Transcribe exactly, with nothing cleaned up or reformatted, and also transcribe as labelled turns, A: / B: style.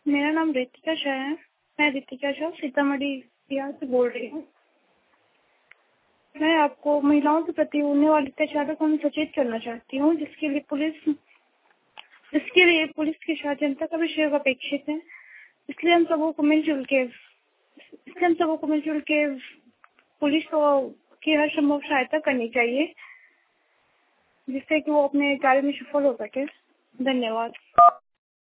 A: मेरा नाम रितिका शाह है। मैं रितिका शाह सीतामढ़ी बिहार से बोल रही हूँ। मैं आपको महिलाओं के प्रति होने वाले अत्याचारों को सचेत करना चाहती हूँ, जिसके लिए पुलिस जिसके लिए पुलिस के साथ जनता का भी सहयोग अपेक्षित है। इसलिए हम सबों को मिलजुल के इसलिए हम सबों को मिलजुल के पुलिस को की हर संभव सहायता करनी चाहिए, जिससे कि वो अपने कार्य में सफल हो सके। धन्यवाद।